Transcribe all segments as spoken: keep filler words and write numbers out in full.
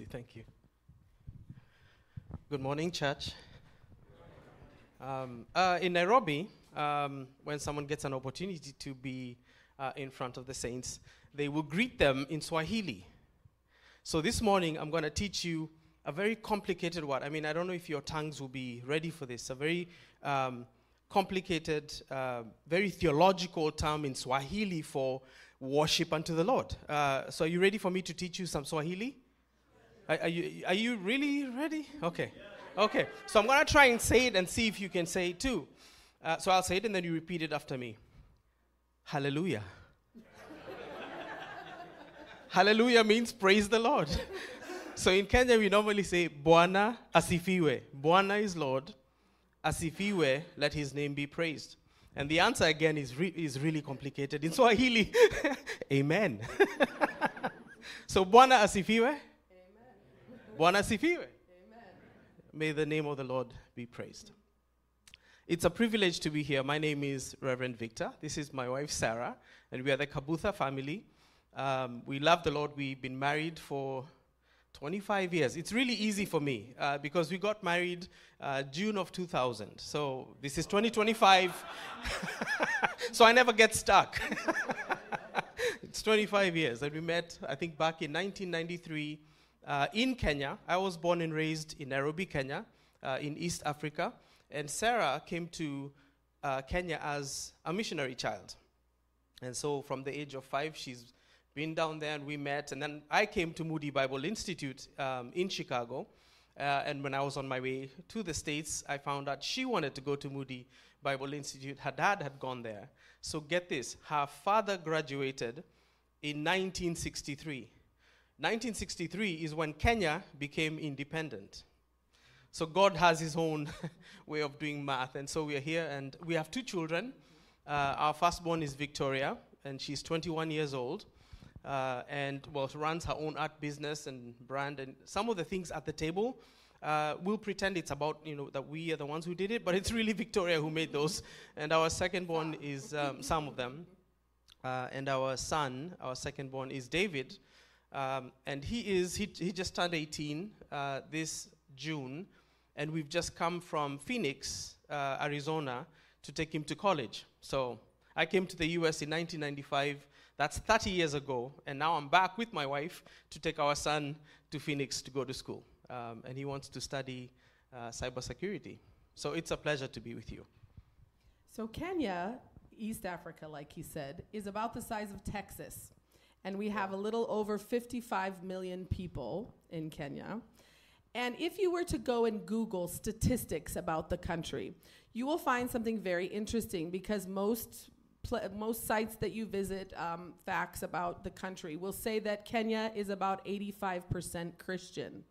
you. Thank you. Good morning, church. Um, uh, in Nairobi, um, when someone gets an opportunity to be uh, in front of the saints, they will greet them in Swahili. So this morning, I'm going to teach you a very complicated word. I mean, I don't know if your tongues will be ready for this. A very um, complicated, uh, very theological term in Swahili for worship unto the Lord. Uh, so are you ready for me to teach you some Swahili? Are, are, you, are you really ready? Okay. Okay. So I'm going to try and say it and see if you can say it too. Uh, so I'll say it and then you repeat it after me. Hallelujah. Hallelujah means praise the Lord. So in Kenya, we normally say, Bwana asifiwe. Bwana is Lord. Asifiwe, let his name be praised. And the answer again is, re- is really complicated. In Swahili, amen. So Bwana asifiwe. Amen. Bwana asifiwe. Amen. May the name of the Lord be praised. It's a privilege to be here. My name is Reverend Victor. This is my wife, Sarah, and we are the Kabutha family. Um, we love the Lord. We've been married for twenty-five years. It's really easy for me uh, because we got married uh, June of two thousand. So this is twenty twenty-five. So I never get stuck. It's twenty-five years. And we met, I think, back in nineteen ninety-three uh, in Kenya. I was born and raised in Nairobi, Kenya, uh, in East Africa. And Sarah came to uh, Kenya as a missionary child. And so from the age of five, she's been down there and we met. And then I came to Moody Bible Institute um, in Chicago. Uh, and when I was on my way to the States, I found out she wanted to go to Moody Bible Institute. Her dad had gone there. So get this, her father graduated in nineteen sixty-three. nineteen sixty-three is when Kenya became independent. So God has his own way of doing math. And so we are here and we have two children. Uh, our firstborn is Victoria and she's twenty-one years old. Uh, and, well, she runs her own art business and brand. And some of the things at the table, uh, we'll pretend it's about, you know, that we are the ones who did it, but it's really Victoria who made those. And our second-born is um, some of them. Uh, and our son, our second-born, is David. Um, and he is, he, he just turned eighteen uh, this June. And we've just come from Phoenix, uh, Arizona, to take him to college. So I came to the U S in nineteen ninety-five. That's thirty years ago, and now I'm back with my wife to take our son to Phoenix to go to school. Um, and he wants to study uh, cybersecurity. So it's a pleasure to be with you. So Kenya, East Africa, like he said, is about the size of Texas. And we have a little over fifty-five million people in Kenya. And if you were to go and Google statistics about the country, you will find something very interesting because most Pl- most sites that you visit, um, facts about the country, will say that Kenya is about eighty-five percent Christian.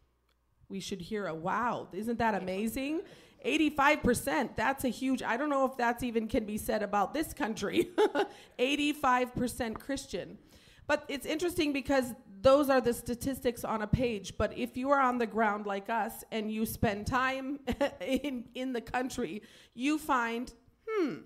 We should hear a wow. Isn't that amazing? eighty-five percent, that's a huge, I don't know if that's even can be said about this country. eighty-five percent Christian. But it's interesting because those are the statistics on a page. But if you are on the ground like us and you spend time in, in the country, you find, hmm,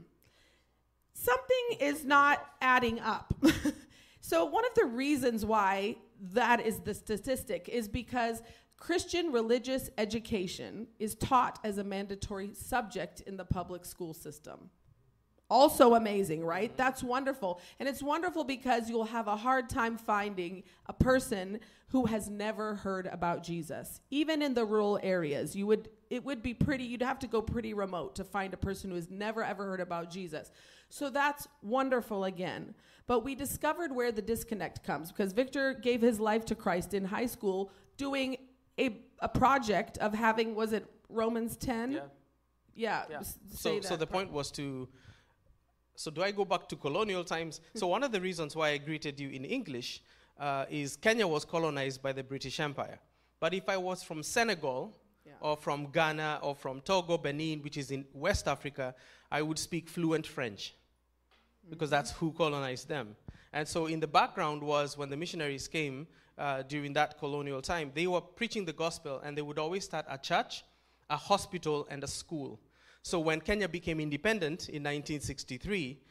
something is not adding up. So one of the reasons why that is the statistic is because Christian religious education is taught as a mandatory subject in the public school system. Also amazing, right? That's wonderful. And it's wonderful because you'll have a hard time finding a person who has never heard about Jesus. Even in the rural areas, you would it would be pretty, you'd have to go pretty remote to find a person who has never ever heard about Jesus. So that's wonderful again. But we discovered where the disconnect comes because Victor gave his life to Christ in high school doing a, a project of having, was it Romans ten? Yeah. Yeah. yeah. S- so, so the point was to, so do I go back to colonial times? So one of the reasons why I greeted you in English uh, is Kenya was colonized by the British Empire. But if I was from Senegal, yeah. or from Ghana, or from Togo, Benin, which is in West Africa, I would speak fluent French. Because that's who colonized them. And so in the background was when the missionaries came uh, during that colonial time, they were preaching the gospel and they would always start a church, a hospital, and a school. So when Kenya became independent in nineteen sixty-three,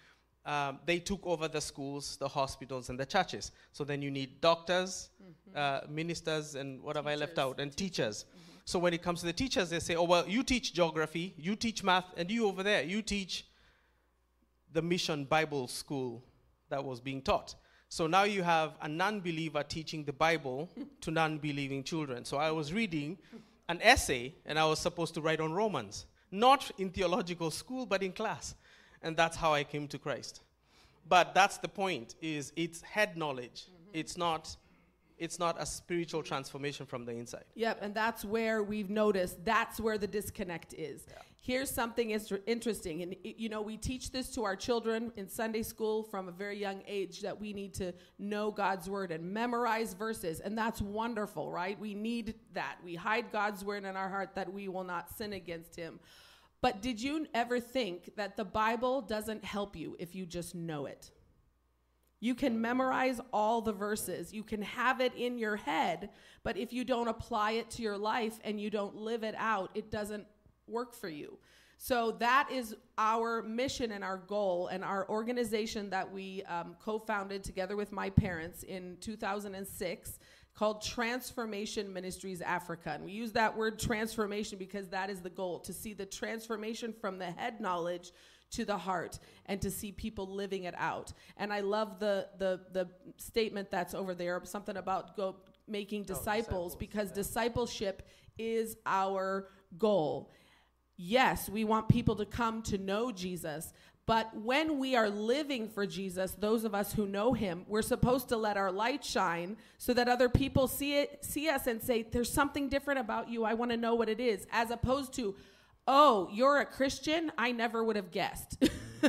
um, they took over the schools, the hospitals, and the churches. So then you need doctors, mm-hmm. uh, ministers, and what have I left out? And teachers. Mm-hmm. So when it comes to the teachers, they say, oh, well, you teach geography, you teach math, and you over there, you teach the Mission Bible School that was being taught. So now you have a non-believer teaching the Bible to non-believing children. So I was reading an essay, and I was supposed to write on Romans. Not in theological school, but in class. And that's how I came to Christ. But that's the point, is it's head knowledge. Mm-hmm. It's not it's not a spiritual transformation from the inside. Yep, and that's where we've noticed, that's where the disconnect is. Yeah. Here's something inter- interesting. And, you know, we teach this to our children in Sunday school from a very young age, that we need to know God's word and memorize verses. And that's wonderful, right? We need that. We hide God's word in our heart that we will not sin against him. But did you ever think that the Bible doesn't help you if you just know it? You can memorize all the verses. You can have it in your head, but if you don't apply it to your life and you don't live it out, it doesn't work for you. So that is our mission and our goal, and our organization that we um, co-founded together with my parents in two thousand six, called Transformation Ministries Africa. And we use that word transformation because that is the goal, to see the transformation from the head knowledge to the heart, and to see people living it out. And I love the the the statement that's over there, something about go making disciples, oh, disciples because yeah. discipleship is our goal. Yes, we want people to come to know Jesus, but when we are living for Jesus, those of us who know him, we're supposed to let our light shine so that other people see it, see us and say, there's something different about you. I want to know what it is, as opposed to, oh, you're a Christian? I never would have guessed.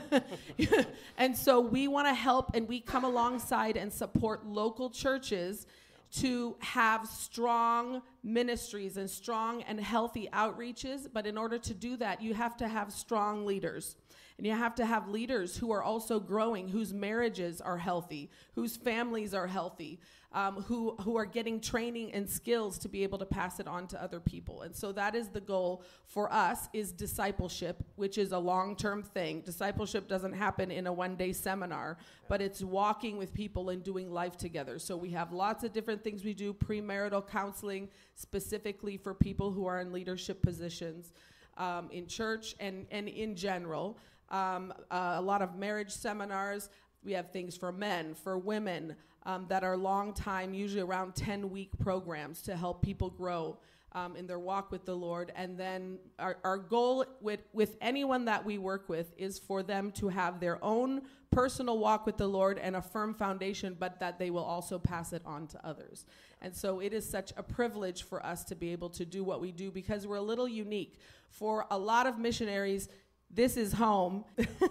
And so we want to help, and we come alongside and support local churches to have strong ministries and strong and healthy outreaches. But in order to do that, you have to have strong leaders. And you have to have leaders who are also growing, whose marriages are healthy, whose families are healthy, um, who, who are getting training and skills to be able to pass it on to other people. And so that is the goal for us, is discipleship, which is a long-term thing. Discipleship doesn't happen in a one-day seminar, but it's walking with people and doing life together. So we have lots of different things we do, premarital counseling, specifically for people who are in leadership positions um, in church and, and in general. Um, uh, a lot of marriage seminars. We have things for men, for women, um, that are long time, usually around ten-week programs to help people grow um, in their walk with the Lord. And then our, our goal with, with anyone that we work with is for them to have their own personal walk with the Lord and a firm foundation, but that they will also pass it on to others. And so it is such a privilege for us to be able to do what we do, because we're a little unique. For a lot of missionaries, this is home.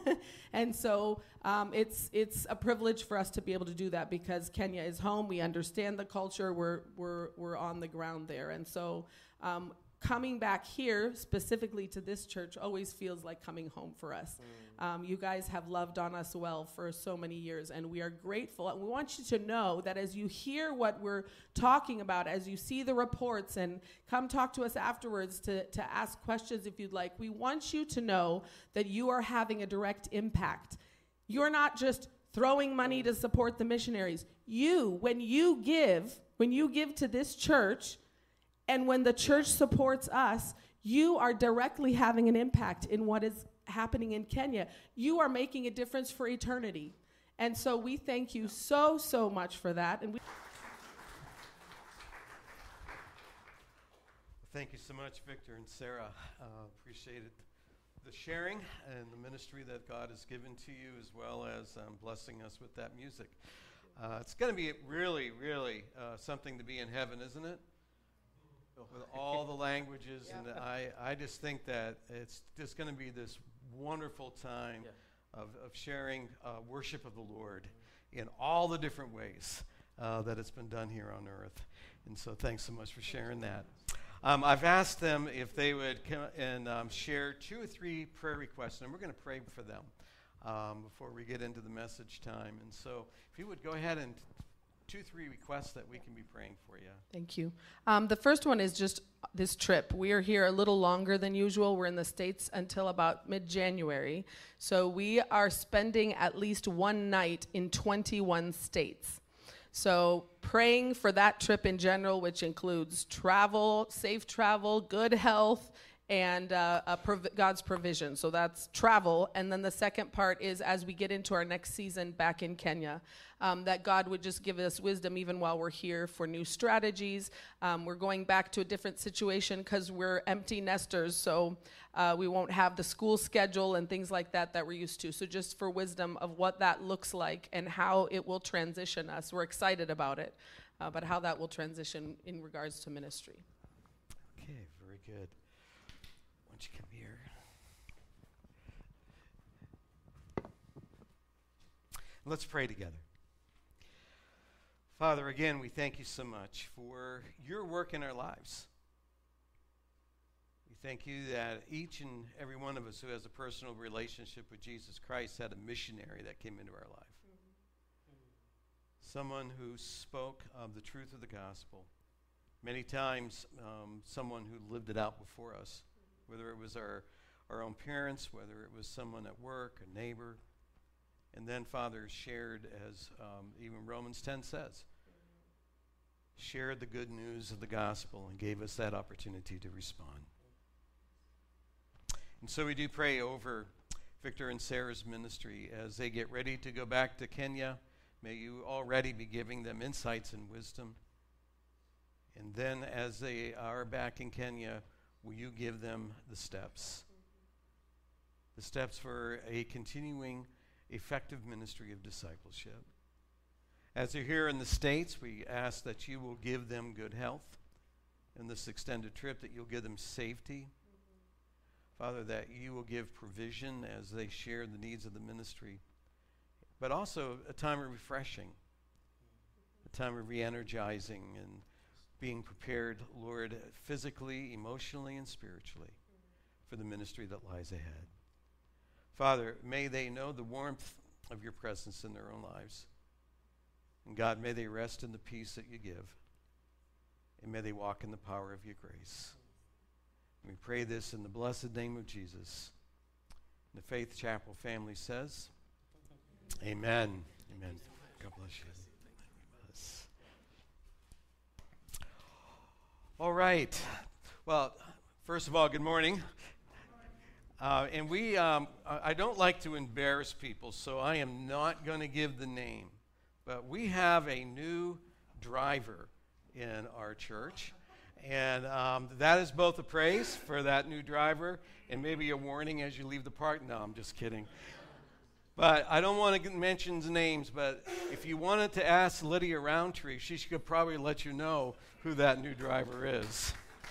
And so um, it's it's a privilege for us to be able to do that, because Kenya is home. We understand the culture. We're we're we're on the ground there. And so um, coming back here specifically to this church always feels like coming home for us. Mm. Um, you guys have loved on us well for so many years, and we are grateful. And we want you to know that as you hear what we're talking about, as you see the reports, and come talk to us afterwards to, to ask questions if you'd like, we want you to know that you are having a direct impact. You're not just throwing money to support the missionaries. You, when you give, when you give to this church, and when the church supports us, you are directly having an impact in what is happening in Kenya. You are making a difference for eternity. And so we thank you so, so much for that. And we Thank you so much, Victor and Sarah. Uh, appreciated the sharing and the ministry that God has given to you, as well as um, blessing us with that music. Uh, it's going to be really, really uh, something to be in heaven, isn't it? With all the languages, yeah. and I, I just think that it's just going to be this wonderful time yeah. of, of sharing uh, worship of the Lord mm-hmm. in all the different ways uh, that it's been done here on earth. And so thanks so much for sharing that. Um, I've asked them if they would come and um, share two or three prayer requests, and we're going to pray for them um, before we get into the message time. And so if you would go ahead and two, three requests that we can be praying for you. Thank you. Um, the first one is just this trip. We are here a little longer than usual. We're in the States until about mid-January. So we are spending at least one night in twenty-one states. So praying for that trip in general, which includes travel, safe travel, good health, and uh, a prov- God's provision. So that's travel. And then the second part is as we get into our next season back in Kenya, um, that God would just give us wisdom even while we're here for new strategies. Um, we're going back to a different situation because we're empty nesters, so uh, we won't have the school schedule and things like that that we're used to. So just for wisdom of what that looks like and how it will transition us. We're excited about it, uh, but how that will transition in regards to ministry. Okay, very good. Why don't you come here? Let's pray together. Father, again, we thank you so much for your work in our lives. We thank you that each and every one of us who has a personal relationship with Jesus Christ had a missionary that came into our life. Mm-hmm. Someone who spoke of the truth of the gospel. Many times, um, someone who lived it out before us, whether it was our, our own parents, whether it was someone at work, a neighbor. And then, Father, shared, as um, even Romans ten says, shared the good news of the gospel and gave us that opportunity to respond. And so we do pray over Victor and Sarah's ministry as they get ready to go back to Kenya. May you already be giving them insights and wisdom. And then as they are back in Kenya, will you give them the steps? The steps for a continuing effective ministry of discipleship. As they're here in the States, we ask that you will give them good health in this extended trip, that you'll give them safety. Mm-hmm. Father, that you will give provision as they share the needs of the ministry, but also a time of refreshing, a time of re-energizing and being prepared, Lord, physically, emotionally, and spiritually for the ministry that lies ahead. Father, may they know the warmth of your presence in their own lives. And God, may they rest in the peace that you give. And may they walk in the power of your grace. And we pray this in the blessed name of Jesus. And the Faith Chapel family says, amen. Amen. God bless you. All right. Well, first of all, good morning. Uh, and we, um, I don't like to embarrass people, so I am not going to give the name. But we have a new driver in our church. And um, that is both a praise for that new driver and maybe a warning as you leave the park. No, I'm just kidding. But I don't want to mention the names, but if you wanted to ask Lydia Roundtree, she could probably let you know who that new driver is.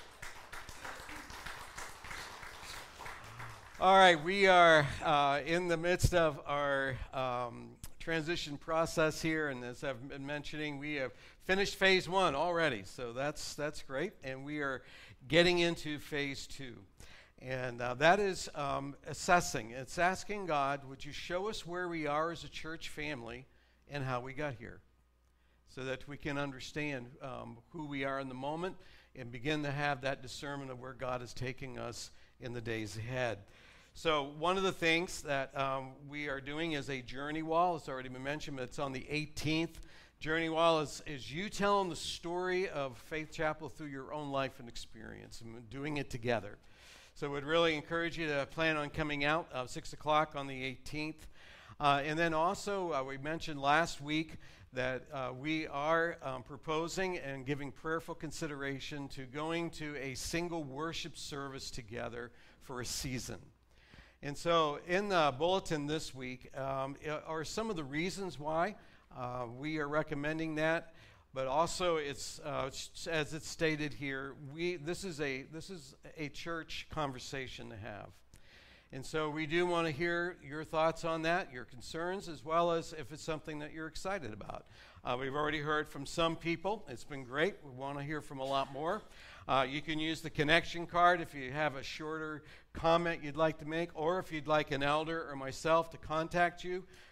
All right, we are uh, in the midst of our um, transition process here, and as I've been mentioning, we have finished phase one already, so that's that's great, and we are getting into phase two, and uh, that is um, assessing. It's asking God, would you show us where we are as a church family and how we got here, so that we can understand um, who we are in the moment and begin to have that discernment of where God is taking us in the days ahead. So one of the things that um, we are doing is a journey wall. It's already been mentioned, but it's on the eighteenth. Journey wall is, is you telling the story of Faith Chapel through your own life and experience and doing it together. So we'd really encourage you to plan on coming out uh, six o'clock on the eighteenth. Uh, and then also, uh, we mentioned last week that uh, we are um, proposing and giving prayerful consideration to going to a single worship service together for a season. And so in the bulletin this week um, are some of the reasons why uh, we are recommending that, but also it's uh, as it's stated here, we this is a this is a church conversation to have. And so we do want to hear your thoughts on that, your concerns, as well as if it's something that you're excited about. Uh, we've already heard from some people. It's been great. We want to hear from a lot more. Uh, you can use the connection card if you have a shorter comment you'd like to make, or if you'd like an elder or myself to contact you,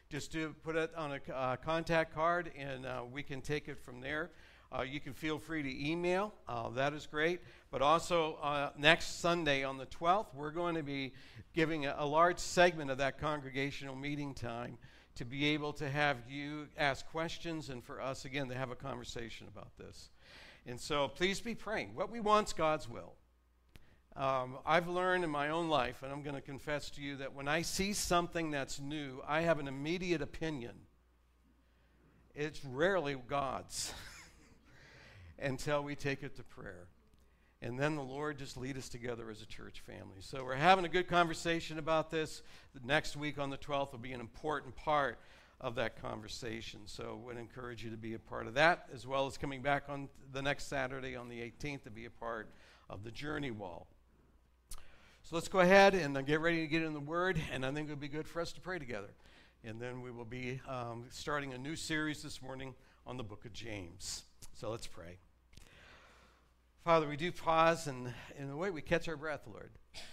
just do put it on a uh, contact card, and uh, we can take it from there. Uh, you can feel free to email. Uh, that is great. But also, uh, next Sunday on the twelfth, we're going to be giving a, a large segment of that congregational meeting time to be able to have you ask questions and for us, again, to have a conversation about this. And so please be praying. What we want is God's will. Um, I've learned in my own life, and I'm going to confess to you, that when I see something that's new, I have an immediate opinion. It's rarely God's until we take it to prayer. And then the Lord just lead us together as a church family. So we're having a good conversation about this. The next week on the twelfth will be an important part of that conversation. So I would encourage you to be a part of that, as well as coming back on the next Saturday on the eighteenth to be a part of the Journey Wall. So let's go ahead and uh, get ready to get in the Word, and I think it would be good for us to pray together. And then we will be um, starting a new series this morning on the book of James. So let's pray. Father, we do pause, and in a way we catch our breath, Lord.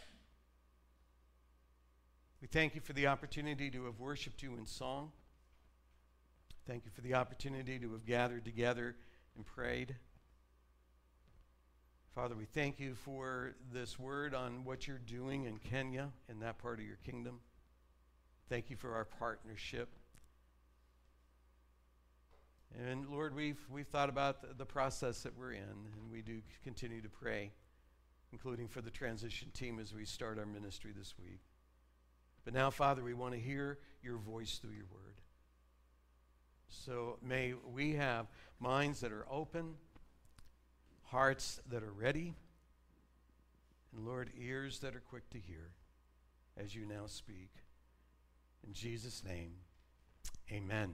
We thank you for the opportunity to have worshiped you in song. Thank you for the opportunity to have gathered together and prayed. Father, we thank you for this word on what you're doing in Kenya, in that part of your kingdom. Thank you for our partnership. And Lord, we've we've thought about the, the process that we're in, and we do continue to pray, including for the transition team as we start our ministry this week. But now, Father, we want to hear your voice through your word. So may we have minds that are open, hearts that are ready, and Lord, ears that are quick to hear as you now speak. In Jesus' name, amen.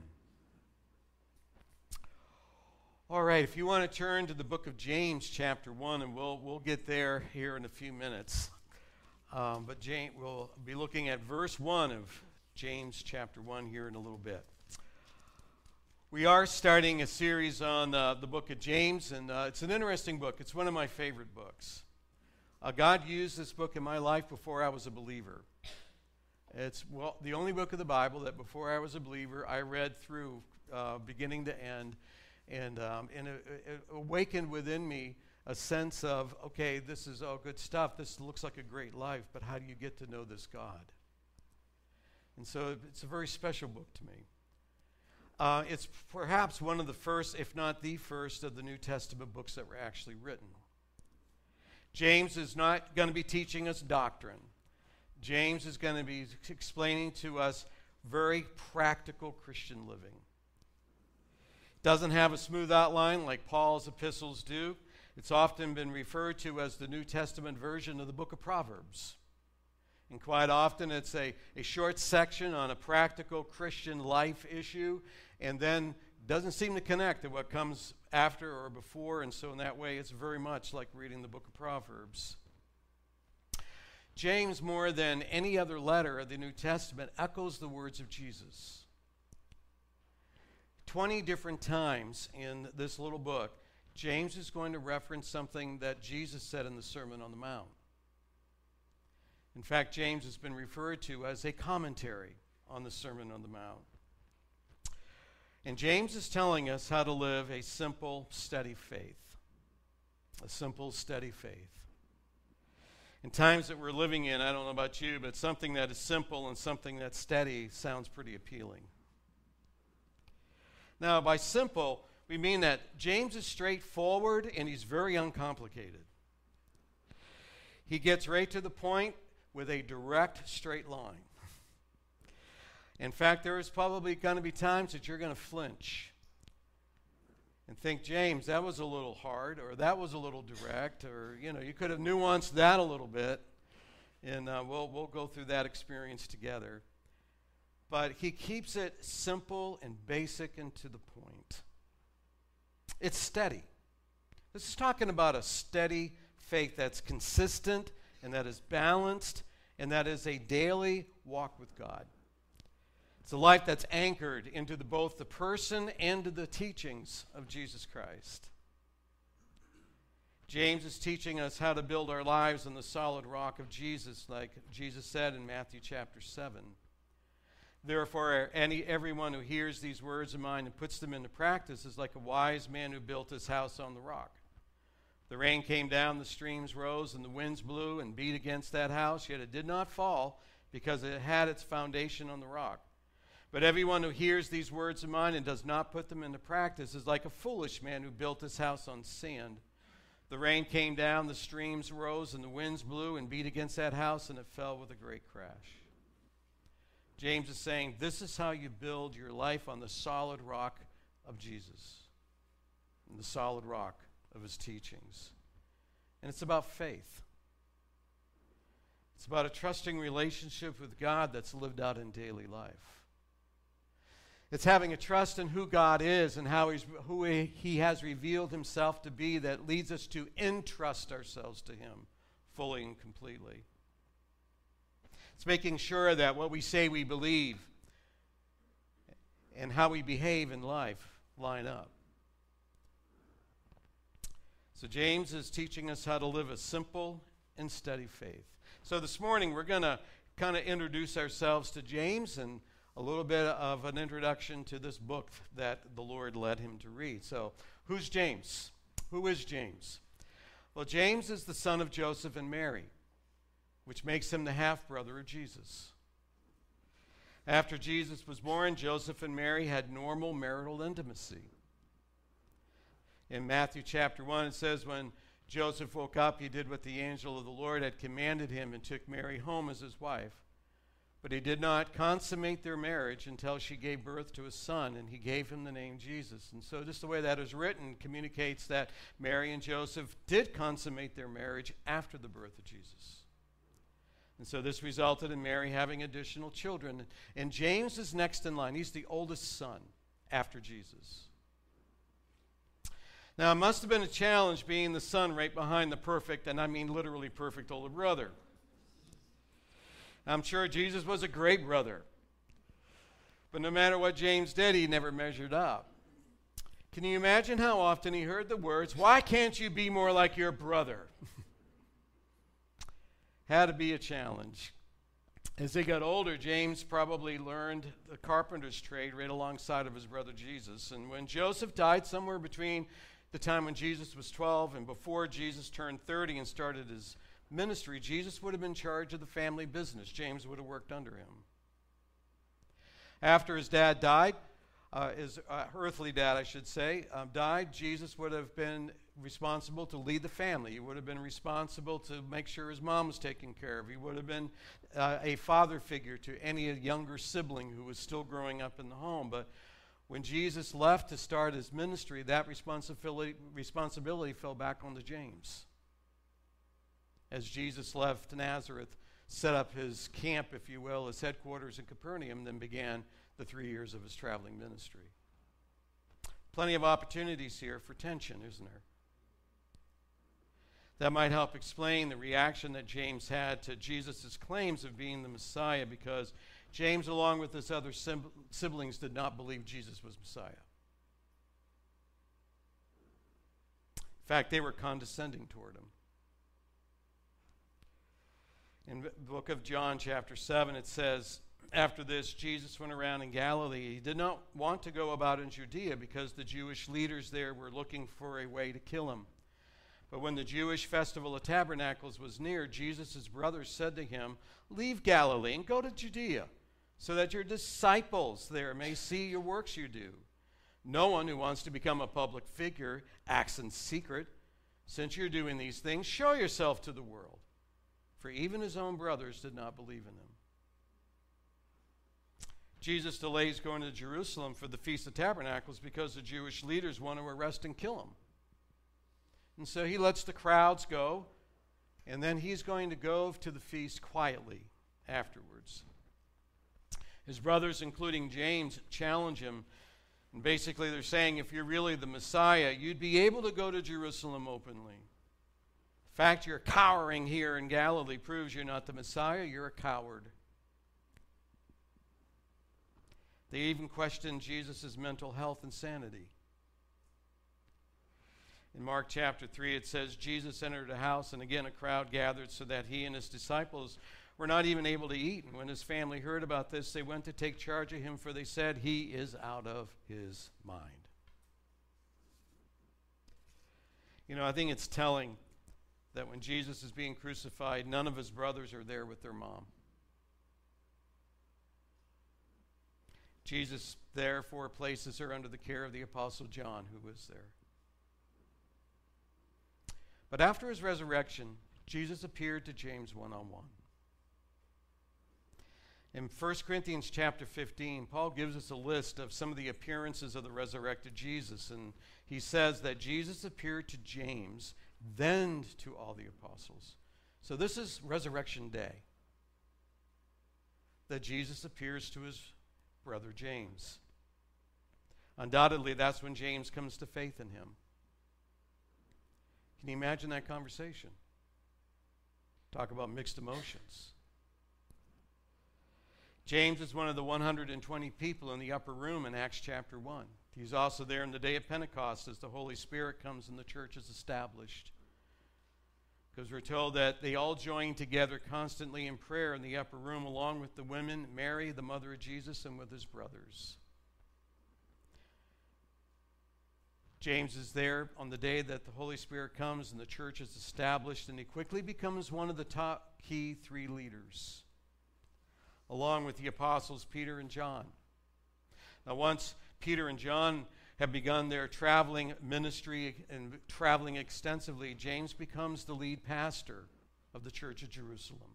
All right, if you want to turn to the book of James, chapter one, and we'll we'll get there here in a few minutes. Um, but James, we'll be looking at verse one of James, chapter one, here in a little bit. We are starting a series on uh, the book of James, and uh, it's an interesting book. It's one of my favorite books. Uh, God used this book in my life before I was a believer. It's well the only book of the Bible that before I was a believer I read through uh, beginning to end. And, um, and it, it awakened within me a sense of, okay, this is all good stuff. This looks like a great life, but how do you get to know this God? And so it's a very special book to me. Uh, it's perhaps one of the first, if not the first, of the New Testament books that were actually written. James is not going to be teaching us doctrine. James is going to be explaining to us very practical Christian living. Doesn't have a smooth outline like Paul's epistles do. It's often been referred to as the New Testament version of the book of Proverbs. And quite often it's a, a short section on a practical Christian life issue, and then doesn't seem to connect to what comes after or before, and so in that way it's very much like reading the book of Proverbs. James, more than any other letter of the New Testament, echoes the words of Jesus. twenty different times in this little book, James is going to reference something that Jesus said in the Sermon on the Mount. In fact, James has been referred to as a commentary on the Sermon on the Mount. And James is telling us how to live a simple, steady faith. A simple, steady faith. In times that we're living in, I don't know about you, but something that is simple and something that's steady sounds pretty appealing. Now, by simple, we mean that James is straightforward and he's very uncomplicated. He gets right to the point with a direct, straight line. In fact, there is probably going to be times that you're going to flinch and think, James, that was a little hard, or that was a little direct, or, you know, you could have nuanced that a little bit, and uh, we'll, we'll go through that experience together. But he keeps it simple and basic and to the point. It's steady. This is talking about a steady faith that's consistent and that is balanced and that is a daily walk with God. It's a life that's anchored into the, both the person and the teachings of Jesus Christ. James is teaching us how to build our lives on the solid rock of Jesus, like Jesus said in Matthew chapter seven. Therefore, any everyone who hears these words of mine and puts them into practice is like a wise man who built his house on the rock. The rain came down, the streams rose, and the winds blew and beat against that house, yet it did not fall, because it had its foundation on the rock. But everyone who hears these words of mine and does not put them into practice is like a foolish man who built his house on sand. The rain came down, the streams rose, and the winds blew and beat against that house, and it fell with a great crash. James is saying, this is how you build your life on the solid rock of Jesus, and the solid rock of his teachings. And it's about faith. It's about a trusting relationship with God that's lived out in daily life. It's having a trust in who God is and how he's, who he, he has revealed himself to be that leads us to entrust ourselves to him fully and completely. It's making sure that what we say we believe and how we behave in life line up. So James is teaching us how to live a simple and steady faith. So this morning we're going to kind of introduce ourselves to James and a little bit of an introduction to this book that the Lord led him to read. So who's James? Who is James? Well, James is the son of Joseph and Mary, which makes him the half-brother of Jesus. After Jesus was born, Joseph and Mary had normal marital intimacy. In Matthew chapter one, it says, when Joseph woke up, he did what the angel of the Lord had commanded him and took Mary home as his wife. But he did not consummate their marriage until she gave birth to a son, and he gave him the name Jesus. And so just the way that is written communicates that Mary and Joseph did consummate their marriage after the birth of Jesus. And so this resulted in Mary having additional children. And James is next in line. He's the oldest son after Jesus. Now, it must have been a challenge being the son right behind the perfect, and I mean literally perfect older brother. I'm sure Jesus was a great brother. But no matter what James did, he never measured up. Can you imagine how often he heard the words, "Why can't you be more like your brother?" Had to be a challenge. As they got older, James probably learned the carpenter's trade right alongside of his brother Jesus. And when Joseph died, somewhere between the time when Jesus was twelve and before Jesus turned thirty and started his ministry, Jesus would have been in charge of the family business. James would have worked under him. After his dad died, uh, his uh, earthly dad, I should say, um, died, Jesus would have been responsible to lead the family. He would have been responsible to make sure his mom was taken care of. He would have been uh, a father figure to any younger sibling who was still growing up in the home. But when Jesus left to start his ministry, that responsibility, responsibility fell back onto James. As Jesus left Nazareth, set up his camp, if you will, his headquarters in Capernaum, then began the three years of his traveling ministry. Plenty of opportunities here for tension, isn't there? That might help explain the reaction that James had to Jesus' claims of being the Messiah, because James, along with his other siblings, did not believe Jesus was Messiah. In fact, they were condescending toward him. In the book of John, chapter seven, it says, after this, Jesus went around in Galilee. He did not want to go about in Judea because the Jewish leaders there were looking for a way to kill him. But when the Jewish festival of tabernacles was near, Jesus' brothers said to him, "Leave Galilee and go to Judea, so that your disciples there may see your works you do. No one who wants to become a public figure acts in secret. Since you're doing these things, show yourself to the world." For even his own brothers did not believe in him. Jesus delays going to Jerusalem for the Feast of Tabernacles because the Jewish leaders want to arrest and kill him. And so he lets the crowds go, and then he's going to go to the feast quietly afterwards. His brothers, including James, challenge him. And basically they're saying, if you're really the Messiah, you'd be able to go to Jerusalem openly. The fact you're cowering here in Galilee proves you're not the Messiah, you're a coward. They even questioned Jesus' mental health and sanity. In Mark chapter three, it says, Jesus entered a house, and again a crowd gathered so that he and his disciples were not even able to eat. And when his family heard about this, they went to take charge of him, for they said, he is out of his mind. You know, I think it's telling that when Jesus is being crucified, none of his brothers are there with their mom. Jesus therefore places her under the care of the Apostle John, who was there. But after his resurrection, Jesus appeared to James one-on-one. In First Corinthians chapter fifteen, Paul gives us a list of some of the appearances of the resurrected Jesus, and he says that Jesus appeared to James, then to all the apostles. So this is Resurrection Day, that Jesus appears to his brother James. Undoubtedly, that's when James comes to faith in him. Can you imagine that conversation? Talk about mixed emotions. James is one of the one hundred twenty people in the upper room in Acts chapter one. He's also there in the day of Pentecost as the Holy Spirit comes and the church is established. Because we're told that they all joined together constantly in prayer in the upper room, along with the women, Mary, the mother of Jesus, and with his brothers. James is there on the day that the Holy Spirit comes and the church is established, and he quickly becomes one of the top key three leaders, along with the apostles Peter and John. Now, once Peter and John have begun their traveling ministry and traveling extensively, James becomes the lead pastor of the church of Jerusalem.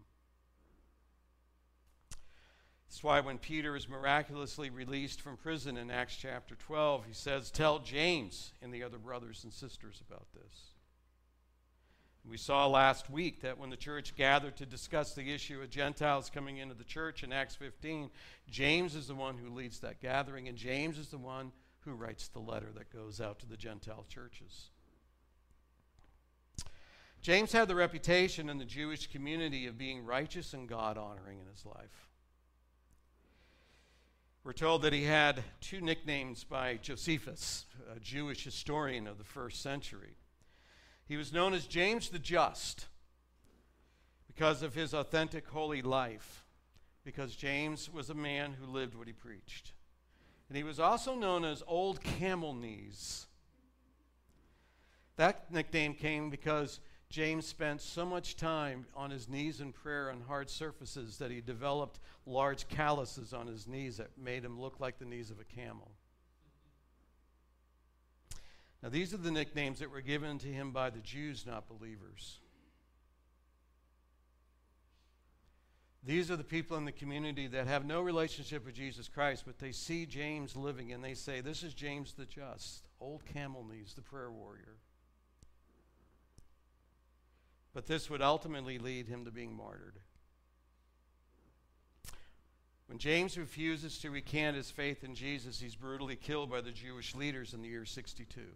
That's why when Peter is miraculously released from prison in Acts chapter twelve, he says, tell James and the other brothers and sisters about this. We saw last week that when the church gathered to discuss the issue of Gentiles coming into the church in Acts fifteen, James is the one who leads that gathering, and James is the one who writes the letter that goes out to the Gentile churches. James had the reputation in the Jewish community of being righteous and God-honoring in his life. We're told that he had two nicknames by Josephus, a Jewish historian of the first century. He was known as James the Just because of his authentic holy life, because James was a man who lived what he preached. And he was also known as Old Camel Knees. That nickname came because James spent so much time on his knees in prayer on hard surfaces that he developed large calluses on his knees that made him look like the knees of a camel. Now, these are the nicknames that were given to him by the Jews, not believers. These are the people in the community that have no relationship with Jesus Christ, but they see James living and they say, this is James the Just, Old Camel Knees, the prayer warrior. But this would ultimately lead him to being martyred. When James refuses to recant his faith in Jesus, he's brutally killed by the Jewish leaders in the year sixty-two.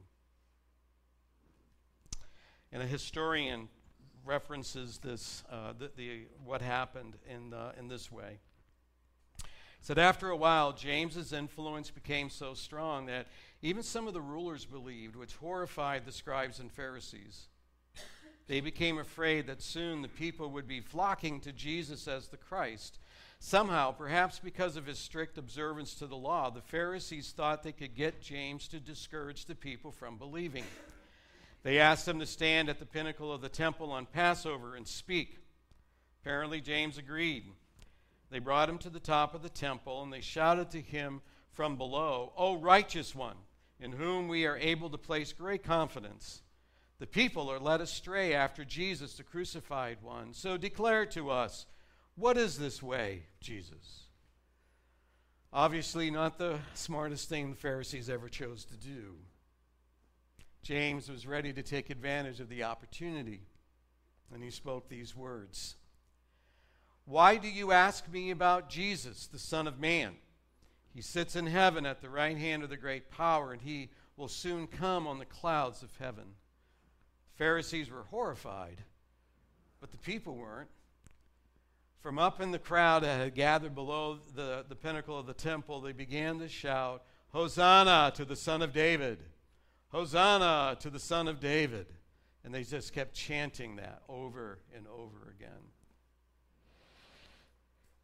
And a historian references this, uh, the, the, what happened in, uh, in this way. He said, after a while, James's influence became so strong that even some of the rulers believed, which horrified the scribes and Pharisees. They became afraid that soon the people would be flocking to Jesus as the Christ. Somehow, perhaps because of his strict observance to the law, the Pharisees thought they could get James to discourage the people from believing. They asked him to stand at the pinnacle of the temple on Passover and speak. Apparently, James agreed. They brought him to the top of the temple, and they shouted to him from below, "O righteous one, in whom we are able to place great confidence. The people are led astray after Jesus, the crucified one. So declare to us, what is this way, Jesus?" Obviously not the smartest thing the Pharisees ever chose to do. James was ready to take advantage of the opportunity, and he spoke these words. "Why do you ask me about Jesus, the Son of Man? He sits in heaven at the right hand of the great power, and he will soon come on the clouds of heaven." The Pharisees were horrified, but the people weren't. From up in the crowd that had gathered below the, the pinnacle of the temple, they began to shout, "Hosanna to the Son of David! Hosanna to the Son of David!" And they just kept chanting that over and over again.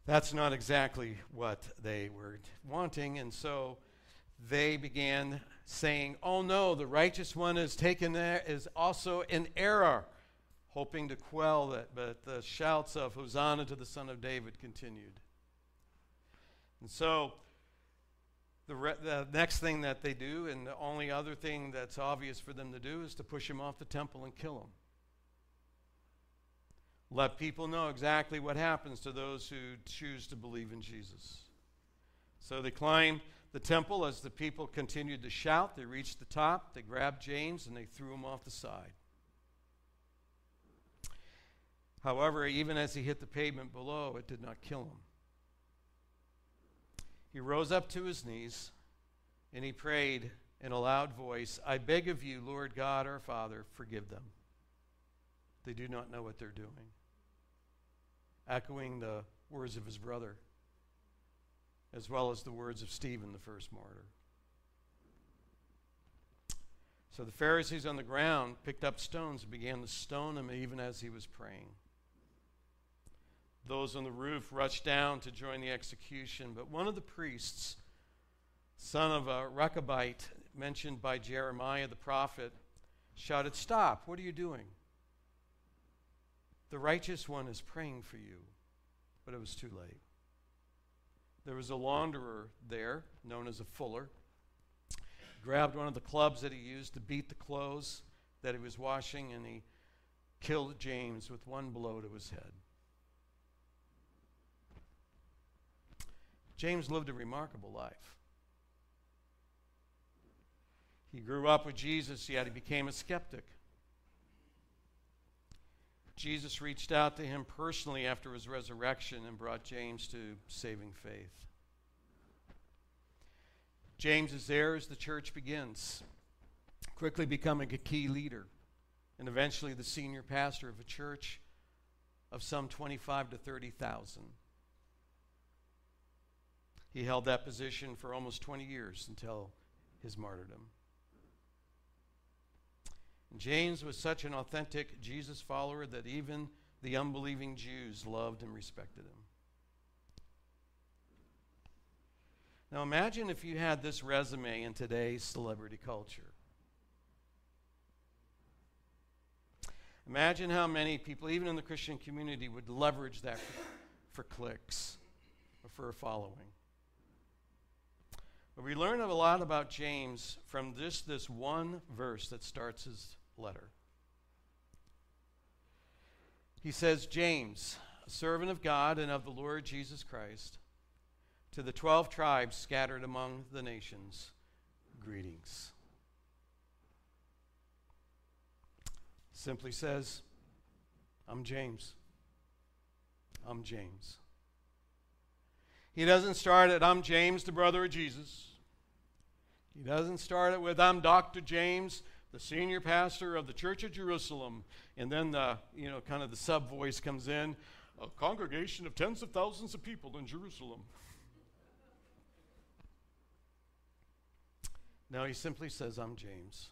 That's not exactly what they were wanting, and so they began saying, "Oh no, the righteous one is taken there is also in error," hoping to quell that, but the shouts of Hosanna to the Son of David continued. And so the, re- the next thing that they do, and the only other thing that's obvious for them to do, is to push him off the temple and kill him. Let people know exactly what happens to those who choose to believe in Jesus. So they climbed the temple as the people continued to shout. They reached the top, they grabbed James, and they threw him off the side. However, even as he hit the pavement below, it did not kill him. He rose up to his knees, and he prayed in a loud voice, "I beg of you, Lord God, our Father, forgive them. They do not know what they're doing." Echoing the words of his brother, as well as the words of Stephen, the first martyr. So the Pharisees on the ground picked up stones and began to stone him even as he was praying. Those on the roof rushed down to join the execution, but one of the priests, son of a Rechabite, mentioned by Jeremiah the prophet, shouted, "Stop, what are you doing? The righteous one is praying for you." But it was too late. There was a launderer there, known as a fuller, grabbed one of the clubs that he used to beat the clothes that he was washing, and he killed James with one blow to his head. James lived a remarkable life. He grew up with Jesus, yet he became a skeptic. Jesus reached out to him personally after his resurrection and brought James to saving faith. James is there as the church begins, quickly becoming a key leader and eventually the senior pastor of a church of some twenty-five to thirty thousand. He held that position for almost twenty years until his martyrdom. And James was such an authentic Jesus follower that even the unbelieving Jews loved and respected him. Now imagine if you had this resume in today's celebrity culture. Imagine how many people, even in the Christian community, would leverage that for, for clicks or for a following. But we learn a lot about James from just this one verse that starts his letter. He says, "James, a servant of God and of the Lord Jesus Christ, to the twelve tribes scattered among the nations, greetings." Simply says, "I'm James. I'm James." He doesn't start at, "I'm James, the brother of Jesus." He doesn't start it with, "I'm Doctor James, the senior pastor of the Church of Jerusalem." And then the, you know, kind of the sub voice comes in, "A congregation of tens of thousands of people in Jerusalem." No, he simply says, "I'm James."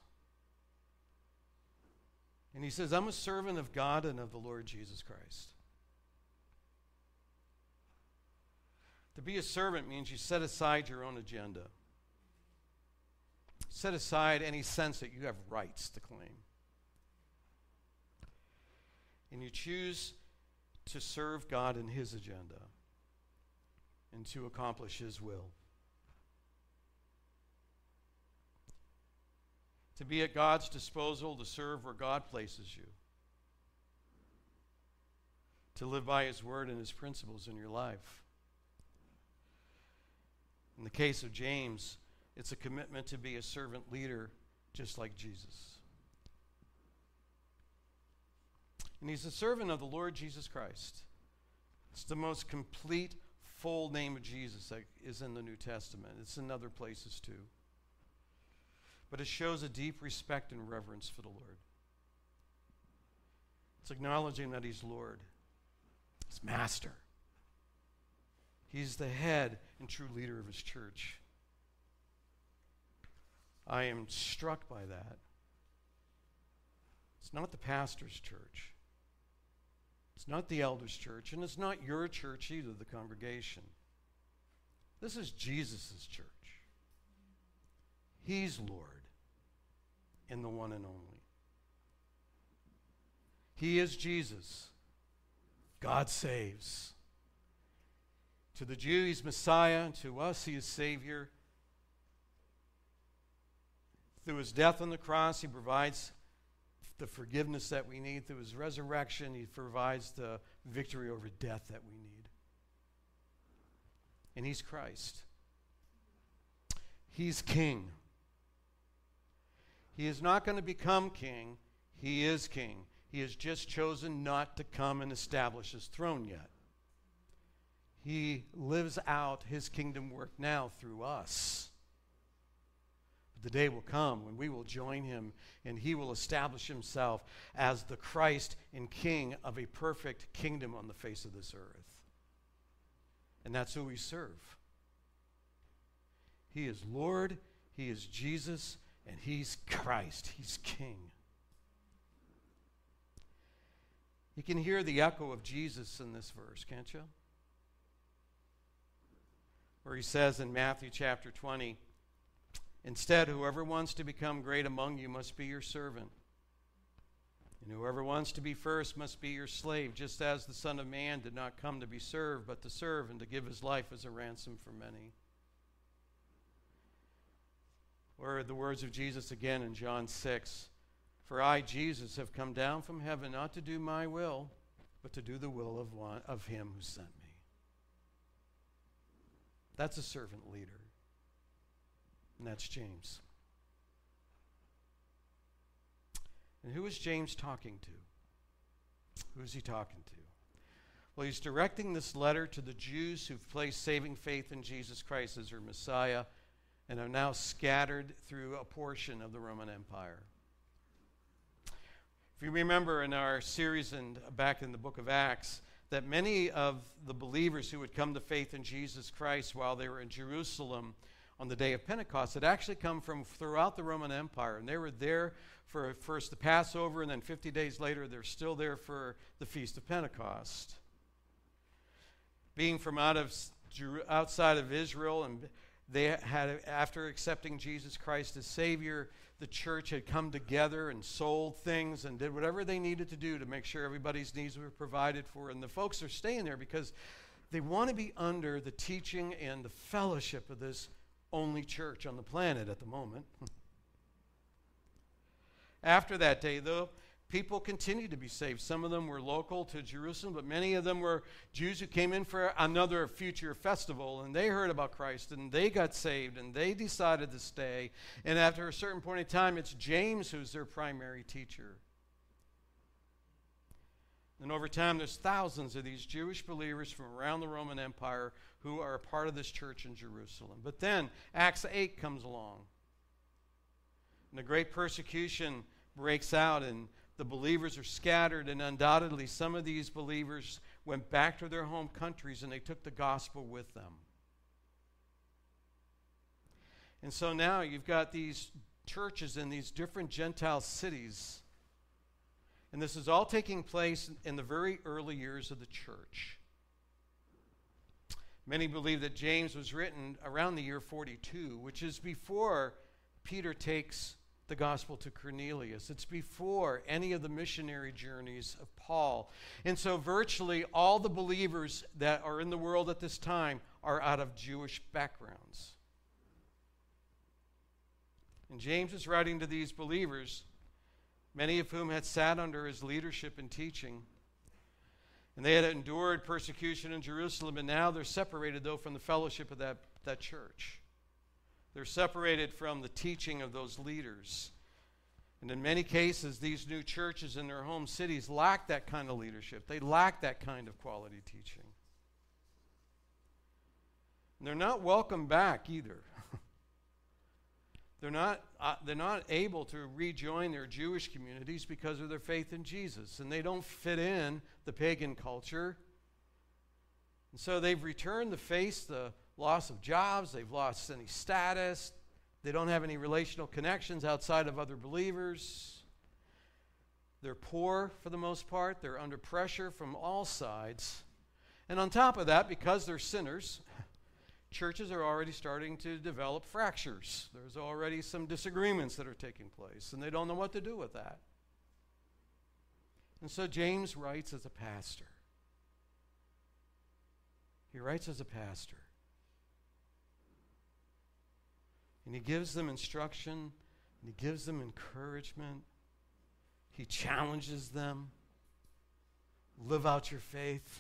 And he says, "I'm a servant of God and of the Lord Jesus Christ." To be a servant means you set aside your own agenda. Set aside any sense that you have rights to claim. And you choose to serve God in his agenda and to accomplish his will. To be at God's disposal to serve where God places you. To live by his word and his principles in your life. In the case of James, it's a commitment to be a servant leader just like Jesus. And he's a servant of the Lord Jesus Christ. It's the most complete, full name of Jesus that is in the New Testament. It's in other places too. But it shows a deep respect and reverence for the Lord. It's acknowledging that he's Lord. He's master. He's the head and true leader of his church. I am struck by that. It's not the pastor's church. It's not the elders' church, and it's not your church either, the congregation. This is Jesus' church. He's Lord and the one and only. He is Jesus. God saves. To the Jew, he's Messiah. To us, he is Savior. Through his death on the cross, he provides the forgiveness that we need. Through his resurrection, he provides the victory over death that we need. And he's Christ. He's King. He is not going to become king. He is king. He has just chosen not to come and establish his throne yet. He lives out his kingdom work now through us. But the day will come when we will join him and he will establish himself as the Christ and King of a perfect kingdom on the face of this earth. And that's who we serve. He is Lord, he is Jesus, and he's Christ. He's King. You can hear the echo of Jesus in this verse, can't you? Where he says in Matthew chapter twenty, instead, whoever wants to become great among you must be your servant. And whoever wants to be first must be your slave, just as the Son of Man did not come to be served, but to serve and to give his life as a ransom for many. Or the words of Jesus again in John six, for I, Jesus, have come down from heaven not to do my will, but to do the will of one, of him who sent me. That's a servant leader. And that's James. And who is James talking to? Who is he talking to? Well, he's directing this letter to the Jews who've placed saving faith in Jesus Christ as their Messiah and are now scattered through a portion of the Roman Empire. If you remember in our series in, back in the book of Acts, that many of the believers who had come to faith in Jesus Christ while they were in Jerusalem on the day of Pentecost had actually come from throughout the Roman Empire. And they were there for first the Passover, and then fifty days later, they're still there for the Feast of Pentecost. Being from out of outside of Israel, and they had, after accepting Jesus Christ as Savior, the church had come together and sold things and did whatever they needed to do to make sure everybody's needs were provided for. And the folks are staying there because they want to be under the teaching and the fellowship of this only church on the planet at the moment. After that day, though, people continued to be saved. Some of them were local to Jerusalem, but many of them were Jews who came in for another future festival, and they heard about Christ, and they got saved, and they decided to stay. And after a certain point in time, it's James who's their primary teacher. And over time, there's thousands of these Jewish believers from around the Roman Empire who are a part of this church in Jerusalem. But then Acts eight comes along, and the great persecution breaks out, and the believers are scattered, and undoubtedly some of these believers went back to their home countries and they took the gospel with them. And so now you've got these churches in these different Gentile cities, and this is all taking place in the very early years of the church. Many believe that James was written around the year forty-two, which is before Peter takes the gospel to Cornelius. It's before any of the missionary journeys of Paul. And so virtually all the believers that are in the world at this time are out of Jewish backgrounds. And James is writing to these believers, many of whom had sat under his leadership and teaching. And they had endured persecution in Jerusalem, and now they're separated, though, from the fellowship of that, that church. They're separated from the teaching of those leaders. And in many cases, these new churches in their home cities lack that kind of leadership. They lack that kind of quality teaching. And they're not welcome back either. They're not, uh, they're not able to rejoin their Jewish communities because of their faith in Jesus. And they don't fit in the pagan culture. And so they've returned to face the loss of jobs, they've lost any status, they don't have any relational connections outside of other believers. They're poor for the most part. They're under pressure from all sides. And on top of that, because they're sinners, churches are already starting to develop fractures. There's already some disagreements that are taking place, and they don't know what to do with that. And so James writes as a pastor. He writes as a pastor. And he gives them instruction, and he gives them encouragement. He challenges them. Live out your faith.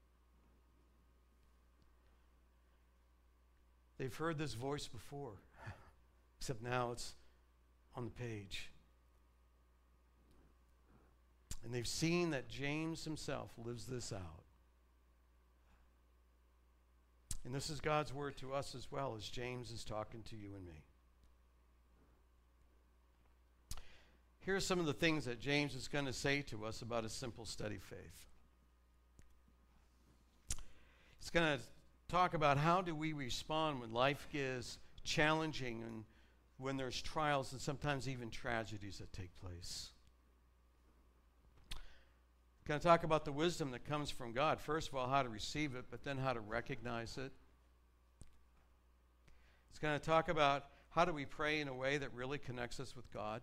They've heard this voice before, except now it's on the page. And they've seen that James himself lives this out. And this is God's word to us as well, as James is talking to you and me. Here are some of the things that James is going to say to us about a simple, steady faith. He's going to talk about how do we respond when life is challenging and when there's trials and sometimes even tragedies that take place. Going to talk about the wisdom that comes from God. First of all, how to receive it, but then how to recognize it. It's going to talk about how do we pray in a way that really connects us with God.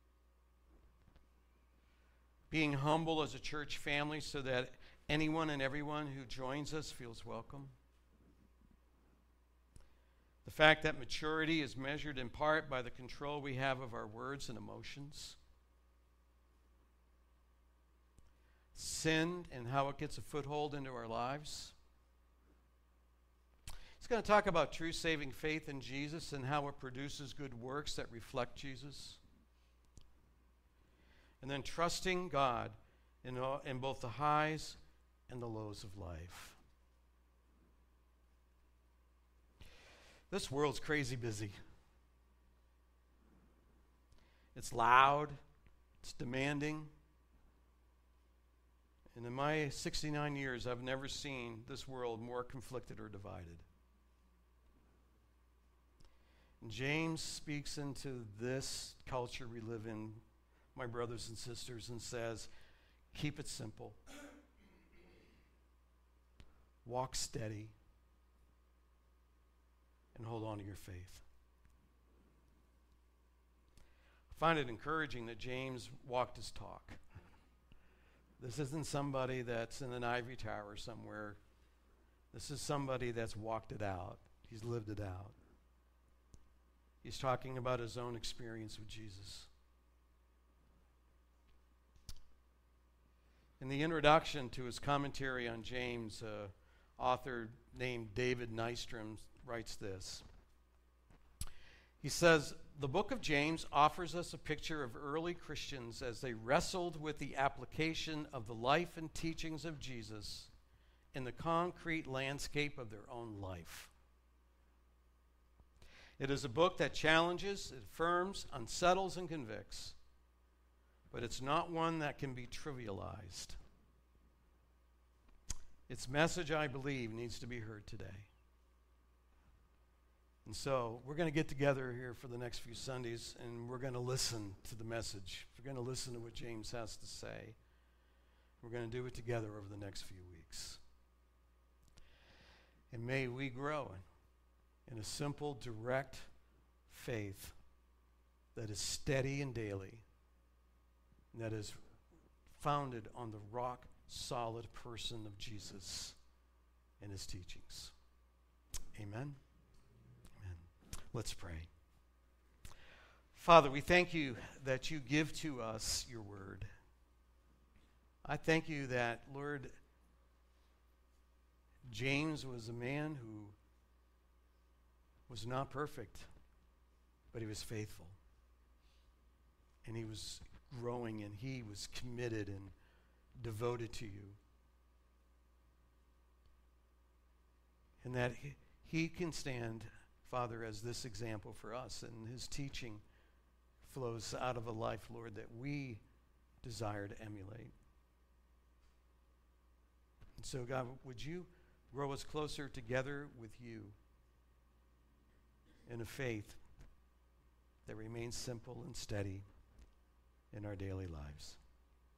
Being humble as a church family so that anyone and everyone who joins us feels welcome. The fact that maturity is measured in part by the control we have of our words and emotions. Sin and how it gets a foothold into our lives. He's going to talk about true saving faith in Jesus and how it produces good works that reflect Jesus. And then trusting God in, all, in both the highs and the lows of life. This world's crazy busy. It's loud. It's demanding. And in my sixty-nine years, I've never seen this world more conflicted or divided. And James speaks into this culture we live in, my brothers and sisters, and says, keep it simple. Walk steady. And hold on to your faith. I find it encouraging that James walked his talk. This isn't somebody that's in an ivory tower somewhere. This is somebody that's walked it out. He's lived it out. He's talking about his own experience with Jesus. In the introduction to his commentary on James, uh, author named David Nystrom writes this. He says, the book of James offers us a picture of early Christians as they wrestled with the application of the life and teachings of Jesus in the concrete landscape of their own life. It is a book that challenges, affirms, unsettles, and convicts, but it's not one that can be trivialized. Its message, I believe, needs to be heard today. And so we're going to get together here for the next few Sundays, and we're going to listen to the message. We're going to listen to what James has to say. We're going to do it together over the next few weeks. And may we grow in a simple, direct faith that is steady and daily, and that is founded on the rock-solid person of Jesus and his teachings. Amen. Let's pray. Father, we thank you that you give to us your word. I thank you that, Lord, James was a man who was not perfect, but he was faithful. And he was growing, and he was committed and devoted to you. And that he, he can stand, Father, as this example for us, and his teaching flows out of a life, Lord, that we desire to emulate. And so, God, would you grow us closer together with you in a faith that remains simple and steady in our daily lives.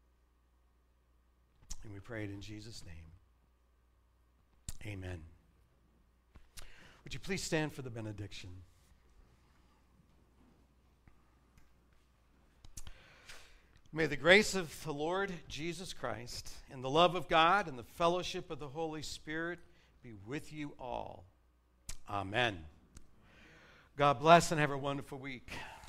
And we pray it in Jesus' name. Amen. Would you please stand for the benediction? May the grace of the Lord Jesus Christ and the love of God and the fellowship of the Holy Spirit be with you all. Amen. God bless and have a wonderful week.